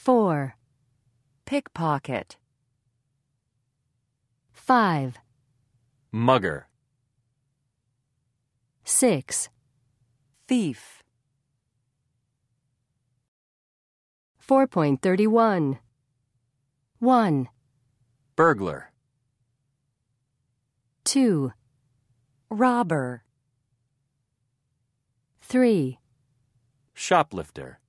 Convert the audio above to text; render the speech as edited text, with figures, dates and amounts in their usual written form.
4, pickpocket, 5, mugger, 6, thief, 4.31. 1, burglar, 2, robber, 3, shoplifter.